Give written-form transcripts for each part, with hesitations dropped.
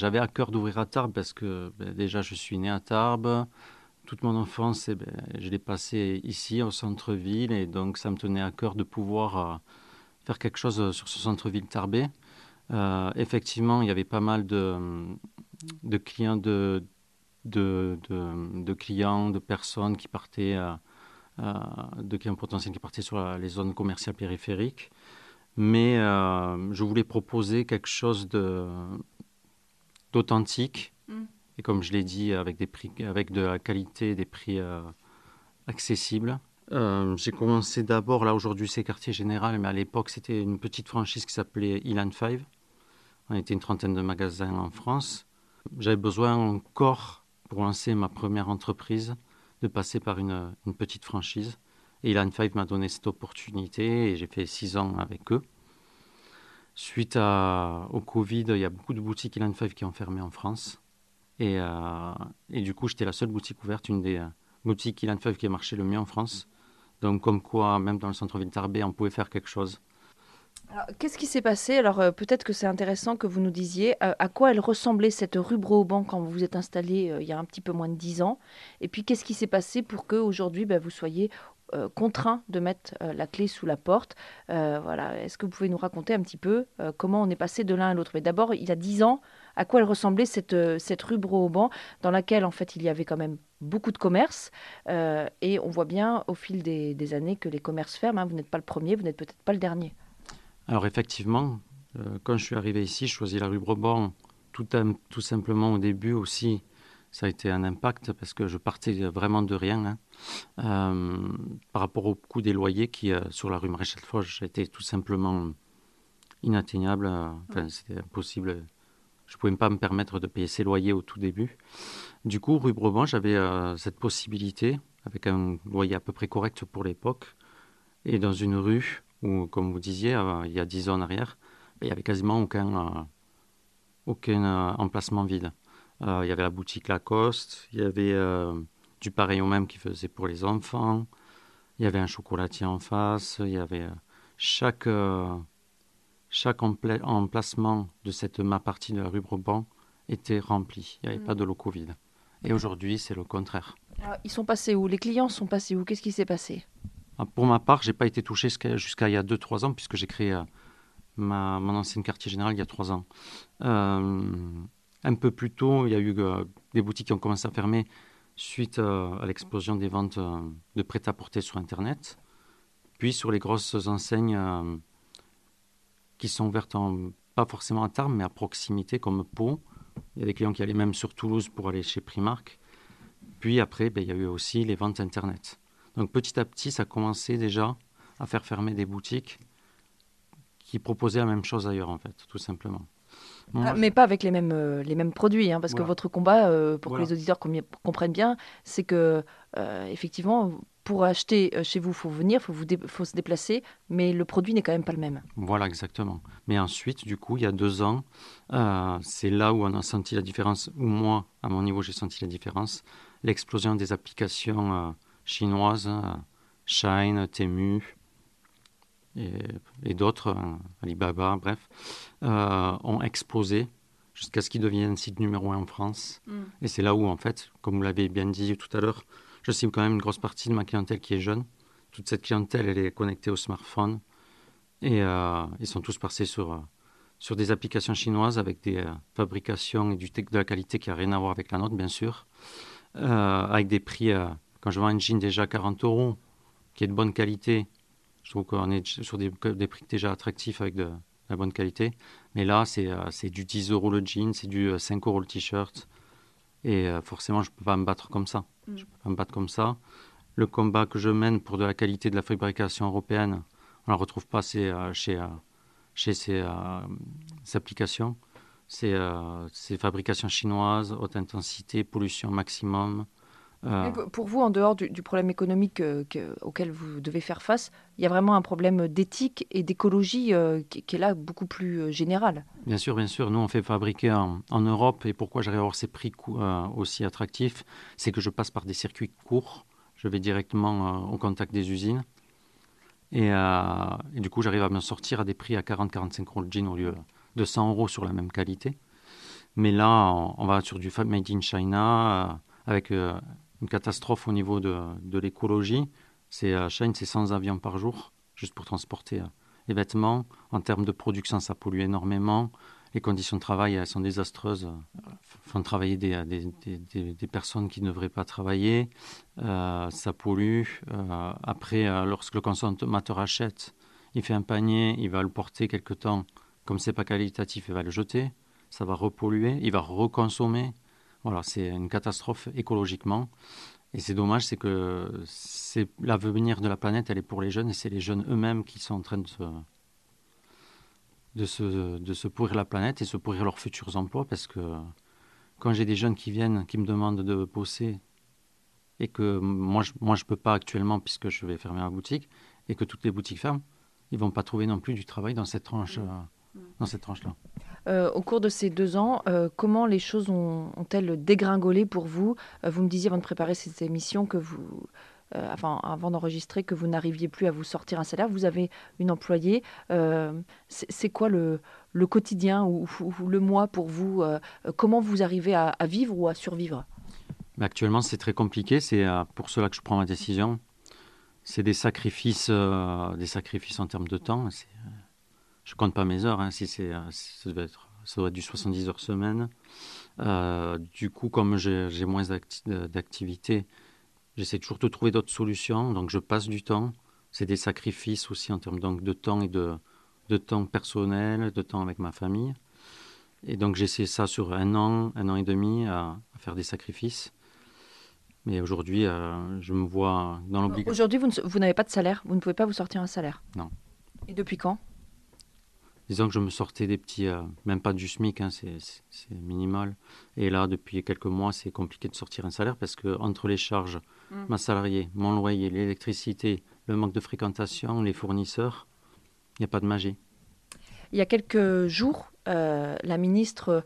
j'avais à cœur d'ouvrir à Tarbes parce que déjà je suis né à Tarbes. Toute mon enfance, je l'ai passée ici, au centre-ville, et donc ça me tenait à cœur de pouvoir faire quelque chose sur ce centre-ville tarbais. Effectivement, il y avait pas mal de clients, de clients, de personnes qui partaient, de clients potentiels qui partaient sur les zones commerciales périphériques. Mais je voulais proposer quelque chose d'authentique. Mm. Et comme je l'ai dit, avec des prix, avec de la qualité, des prix accessibles. J'ai commencé d'abord, là aujourd'hui c'est quartier général, mais à l'époque c'était une petite franchise qui s'appelait Elan 5. On était une trentaine de magasins en France. J'avais besoin encore, pour lancer ma première entreprise, de passer par une petite franchise. Et Elan 5 m'a donné cette opportunité et j'ai fait 6 ans avec eux. Au Covid, il y a beaucoup de boutiques Elan 5 qui ont fermé en France. Et du coup, j'étais la seule boutique ouverte, une des boutiques Elan 5 qui a marché le mieux en France. Donc, comme quoi, même dans le centre-ville Tarbais, on pouvait faire quelque chose. Alors, qu'est-ce qui s'est passé? Alors, peut-être que c'est intéressant que vous nous disiez à quoi elle ressemblait cette rue Broauban quand vous vous êtes installé il y a un petit peu moins de 10 ans. Et puis, qu'est-ce qui s'est passé pour qu'aujourd'hui, vous soyez contraint de mettre la clé sous la porte? Voilà. Est-ce que vous pouvez nous raconter un petit peu comment on est passé de l'un à l'autre? Mais d'abord, il y a 10 ans, à quoi elle ressemblait cette rue Broauban dans laquelle, en fait, il y avait quand même beaucoup de commerces. Et on voit bien au fil des années que les commerces ferment, hein. Vous n'êtes pas le premier, vous n'êtes peut-être pas le dernier. Alors, effectivement, quand je suis arrivé ici, je choisis la rue Brabant. Tout simplement, au début aussi, ça a été un impact parce que je partais vraiment de rien, hein. Par rapport au coût des loyers qui, sur la rue Maréchal Foch, était tout simplement inatteignable. Enfin, c'était impossible. Je ne pouvais pas me permettre de payer ces loyers au tout début. Du coup, rue Brabant, j'avais cette possibilité, avec un loyer à peu près correct pour l'époque, et dans une rue où, comme vous disiez, il y a 10 ans en arrière, il n'y avait quasiment aucun emplacement vide. Il y avait la boutique Lacoste, il y avait du pareil au même qui faisait pour les enfants, il y avait un chocolatier en face, il y avait chaque, euh, chaque emplacement de ma partie de la rue Brabant était rempli. Il n'y avait pas de locaux vides. Et aujourd'hui, c'est le contraire. Alors, ils sont passés où? Les clients sont passés où? Qu'est-ce qui s'est passé? Pour ma part, j'ai pas été touché jusqu'à il y a 2 3 ans, puisque j'ai créé mon ancien quartier général il y a 3 ans. Euh, un peu plus tôt, il y a eu des boutiques qui ont commencé à fermer suite à l'explosion des ventes de prêt-à-porter sur Internet. Puis sur les grosses enseignes qui sont ouvertes pas forcément à Tarbes, mais à proximité, comme Pau. Il y a des clients qui allaient même sur Toulouse pour aller chez Primark. Puis après, il y a eu aussi les ventes Internet. Donc petit à petit, ça commençait déjà à faire fermer des boutiques qui proposaient la même chose ailleurs, en fait, tout simplement. Ah, Moi, mais pas avec les mêmes produits, hein, parce que voilà, votre combat, pour que les voilà. auditeurs comprennent bien, c'est que, effectivement, pour acheter chez vous, il faut venir, faut se déplacer, mais le produit n'est quand même pas le même. Voilà, exactement. Mais ensuite, du coup, il y a 2 ans, c'est là où on a senti la différence, où moi, à mon niveau, j'ai senti la différence. L'explosion des applications chinoises, Shine, Temu et, et d'autres, Alibaba, bref, ont explosé jusqu'à ce qu'ils deviennent site numéro 1 en France. Mm. Et c'est là où, en fait, comme vous l'avez bien dit tout à l'heure, je cible quand même une grosse partie de ma clientèle qui est jeune. Toute cette clientèle, elle est connectée au smartphone. Et ils sont tous passés sur des applications chinoises avec des fabrications et de la qualité qui n'a rien à voir avec la nôtre, bien sûr. Avec des prix, quand je vends un jean déjà 40 euros, qui est de bonne qualité, je trouve qu'on est sur des prix déjà attractifs avec de la bonne qualité. Mais là, c'est du 10 euros le jean, c'est du 5 euros le t-shirt. Et forcément, je ne peux pas me battre comme ça. Je Mm. ne peux pas me battre comme ça. Le combat que je mène pour de la qualité de la fabrication européenne, on ne la retrouve pas chez ces applications. C'est fabrication chinoise, haute intensité, pollution maximum. Mais Euh, pour vous, en dehors du problème économique auquel vous devez faire face, il y a vraiment un problème d'éthique et d'écologie qui est là beaucoup plus général. bien sûr, nous on fait fabriquer en Europe et pourquoi j'arrive à avoir ces prix aussi attractifs, c'est que je passe par des circuits courts. Je vais directement au contact des usines et du coup j'arrive à me sortir à des prix à 40-45 euros le jean au lieu de 100 euros sur la même qualité. Mais là, on va sur du Made in China, avec une catastrophe au niveau de l'écologie. Chine, c'est 100 avions par jour, juste pour transporter les vêtements. En termes de production, ça pollue énormément. Les conditions de travail, elles sont désastreuses. Font travailler des personnes qui ne devraient pas travailler. Ça pollue. Après, lorsque le consommateur achète, il fait un panier, il va le porter quelque temps. Comme c'est pas qualitatif, il va le jeter. Ça va repolluer, il va reconsommer. Voilà, c'est une catastrophe écologiquement. Et c'est dommage, c'est que c'est l'avenir de la planète, elle est pour les jeunes, et c'est les jeunes eux-mêmes qui sont en train de se pourrir la planète et se pourrir leurs futurs emplois, parce que quand j'ai des jeunes qui viennent, qui me demandent de bosser, et que moi je peux pas actuellement puisque je vais fermer ma boutique, et que toutes les boutiques ferment, ils vont pas trouver non plus du travail dans cette tranche, dans cette tranche-là. Au cours de ces 2 ans, comment les choses ont-elles dégringolé pour vous? Vous me disiez avant de préparer cette émission que vous, enfin, avant d'enregistrer, que vous n'arriviez plus à vous sortir un salaire. Vous avez une employée. C'est quoi le quotidien ou le mois pour vous? Comment vous arrivez à vivre ou à survivre? Mais actuellement, c'est très compliqué. C'est pour cela que je prends ma décision. C'est des sacrifices en termes de temps. Je compte pas mes heures. Hein, si ça doit être du 70 heures semaine. Du coup, comme j'ai moins d'activité, j'essaie toujours de trouver d'autres solutions. Donc, je passe du temps. C'est des sacrifices aussi en termes donc, de temps et de temps personnel, de temps avec ma famille. Et donc, j'essaie ça sur un an et demi à faire des sacrifices. Mais aujourd'hui, je me vois dans l'obligation. Aujourd'hui, vous n'avez pas de salaire. Vous ne pouvez pas vous sortir un salaire. Non. Et depuis quand? Disons que je me sortais des petits, même pas du SMIC, hein, c'est minimal. Et là, depuis quelques mois, c'est compliqué de sortir un salaire parce que entre les charges, ma salariée, mon loyer, l'électricité, le manque de fréquentation, les fournisseurs, il n'y a pas de magie. Il y a quelques jours, la ministre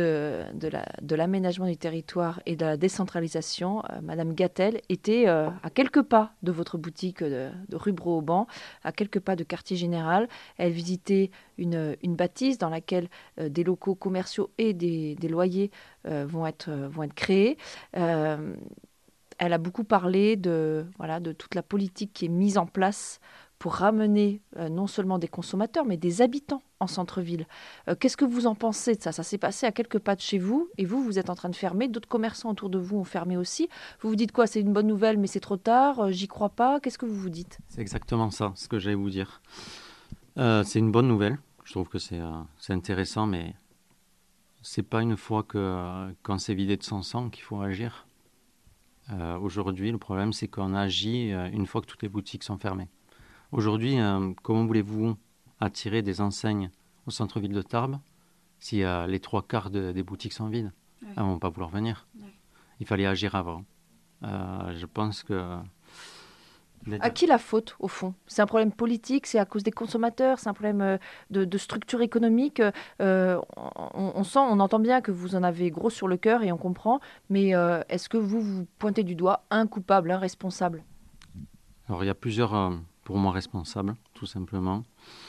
de l'aménagement du territoire et de la décentralisation, Madame Gatel, était à quelques pas de votre boutique de rue Broauban, à quelques pas de Quartier Général. Elle visitait une bâtisse dans laquelle des locaux commerciaux et des loyers vont être créés. Euh, Elle a beaucoup parlé voilà, de toute la politique qui est mise en place pour ramener non seulement des consommateurs, mais des habitants en centre-ville. Qu'est-ce que vous en pensez de ça? Ça s'est passé à quelques pas de chez vous, et vous êtes en train de fermer. D'autres commerçants autour de vous ont fermé aussi. Vous vous dites quoi? C'est une bonne nouvelle, mais c'est trop tard, j'y crois pas. Qu'est-ce que vous vous dites? C'est exactement ça, ce que j'allais vous dire. C'est une bonne nouvelle. Je trouve que c'est intéressant, mais c'est pas une fois quand c'est vidé de son sang qu'il faut agir. Aujourd'hui, le problème, c'est qu'on agit une fois que toutes les boutiques sont fermées. Aujourd'hui, comment voulez-vous attirer des enseignes au centre-ville de Tarbes si les trois quarts des boutiques sont vides? Ouais. Elles ne vont pas vouloir venir. Ouais. Il fallait agir avant. Je pense que... À qui la faute, au fond? C'est un problème politique, c'est à cause des consommateurs, c'est un problème de structure économique. On entend bien que vous en avez gros sur le cœur et on comprend, mais est-ce que vous pointez du doigt un coupable, un responsable? Alors, il y a plusieurs, pour moi, responsables, tout simplement.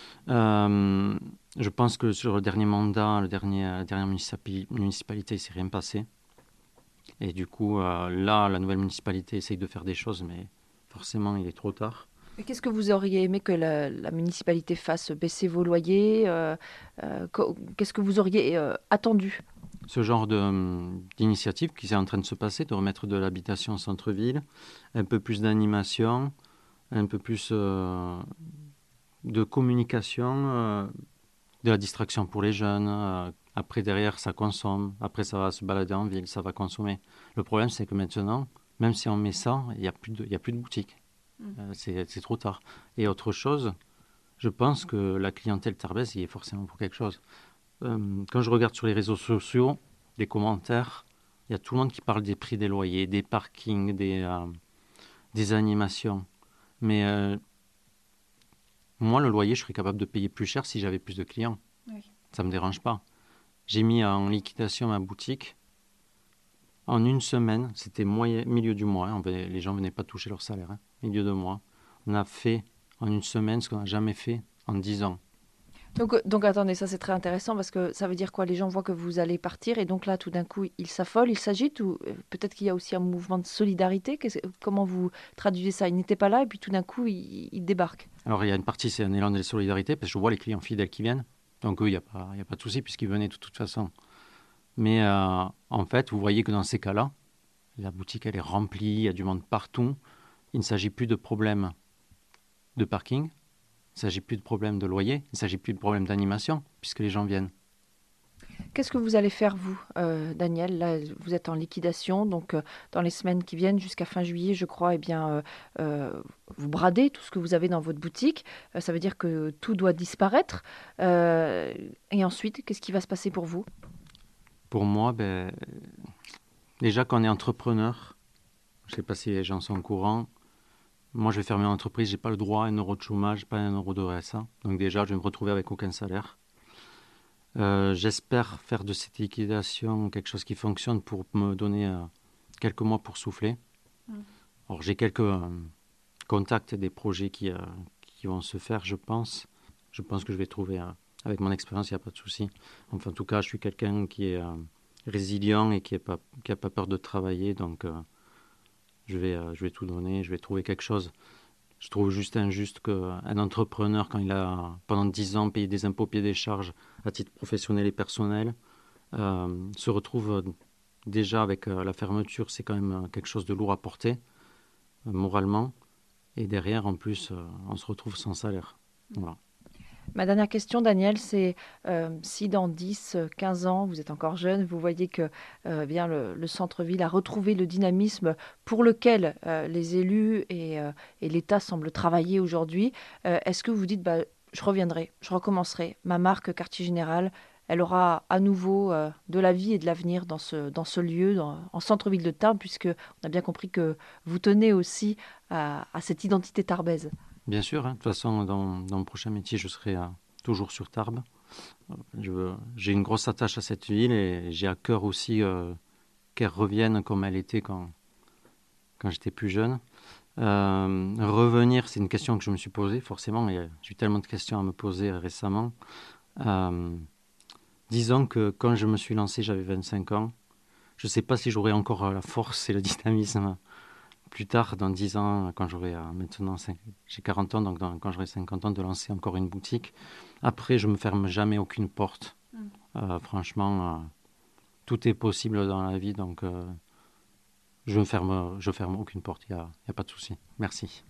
Je pense que sur le dernier mandat, la dernière municipalité, il ne s'est rien passé. Et du coup, là, la nouvelle municipalité essaye de faire des choses, mais forcément, il est trop tard. Et qu'est-ce que vous auriez aimé que la municipalité fasse? Baisser vos loyers? Qu'est-ce que vous auriez attendu? Ce genre d'initiative qui est en train de se passer, de remettre de l'habitation au centre-ville, un peu plus d'animation, un peu plus de communication, de la distraction pour les jeunes. Après, derrière, ça consomme. Après, ça va se balader en ville, ça va consommer. Le problème, c'est que maintenant, même si on met ça, il n'y a plus de boutique. C'est trop tard. Et autre chose, je pense que la clientèle tarbaise y est forcément pour quelque chose. Quand je regarde sur les réseaux sociaux, les commentaires, il y a tout le monde qui parle des prix des loyers, des parkings, des animations. Mais moi, le loyer, je serais capable de payer plus cher si j'avais plus de clients. Oui. Ça ne me dérange pas. J'ai mis en liquidation ma boutique. En une semaine, c'était milieu du mois, hein, les gens ne venaient pas toucher leur salaire, hein, milieu de mois. On a fait en une semaine ce qu'on n'a jamais fait en 10 ans. Donc attendez, ça c'est très intéressant parce que ça veut dire quoi? Les gens voient que vous allez partir et donc là, tout d'un coup, ils s'affolent, ils s'agitent ou peut-être qu'il y a aussi un mouvement de solidarité? Comment vous traduisez ça? Ils n'étaient pas là et puis tout d'un coup, ils débarquent. Alors, il y a une partie, c'est un élan de solidarité, parce que je vois les clients fidèles qui viennent. Donc, eux, il y a pas de souci, puisqu'ils venaient de toute façon. Mais en fait, vous voyez que dans ces cas-là, la boutique, elle est remplie, il y a du monde partout. Il ne s'agit plus de problèmes de parking, il ne s'agit plus de problèmes de loyer, il ne s'agit plus de problèmes d'animation, puisque les gens viennent. Qu'est-ce que vous allez faire, vous, Daniel? Là, vous êtes en liquidation, donc dans les semaines qui viennent, jusqu'à fin juillet, je crois, eh bien, vous bradez tout ce que vous avez dans votre boutique. Ça veut dire que tout doit disparaître. Euh, et ensuite, qu'est-ce qui va se passer pour vous? Pour moi, ben, déjà, quand on est entrepreneur, je ne sais pas si les gens sont au courant, moi, je vais fermer l'entreprise, je n'ai pas le droit à un euro de chômage, pas un euro de RSA. Donc déjà, je vais me retrouver avec aucun salaire. J'espère faire de cette liquidation quelque chose qui fonctionne pour me donner quelques mois pour souffler. Alors, j'ai quelques contacts des projets qui vont se faire, je pense. Je pense que je vais trouver, avec mon expérience, il n'y a pas de souci. Enfin, en tout cas, je suis quelqu'un qui est résilient et qui a pas peur de travailler. Donc, je vais tout donner, je vais trouver quelque chose. Je trouve juste injuste qu'un entrepreneur, quand il a pendant 10 ans payé des impôts, payé des charges à titre professionnel et personnel, se retrouve déjà avec la fermeture, c'est quand même quelque chose de lourd à porter, moralement. Et derrière, en plus, on se retrouve sans salaire. Voilà. Ma dernière question, Daniel, c'est si dans 10, 15 ans, vous êtes encore jeune, vous voyez que bien le centre-ville a retrouvé le dynamisme pour lequel les élus et l'État semblent travailler aujourd'hui, est-ce que vous dites, bah, je reviendrai, je recommencerai, ma marque Quartier Général, elle aura à nouveau de la vie et de l'avenir dans ce lieu, en centre-ville de Tarbes, puisque on a bien compris que vous tenez aussi à cette identité tarbaise. Bien sûr, hein, de toute façon, dans mon prochain métier, je serai toujours sur Tarbes. J'ai une grosse attache à cette ville et j'ai à cœur aussi qu'elle revienne comme elle était quand j'étais plus jeune. Revenir, c'est une question que je me suis posée, forcément, et j'ai eu tellement de questions à me poser récemment. Euh, Disons que quand je me suis lancé, j'avais 25 ans. Je ne sais pas si j'aurai encore la force et le dynamisme plus tard, dans 10 ans, quand j'aurai j'ai 40 ans, donc quand j'aurai 50 ans, de lancer encore une boutique. Après, je ne me ferme jamais aucune porte. Franchement, tout est possible dans la vie, donc je ferme aucune porte, il y a pas de souci. Merci.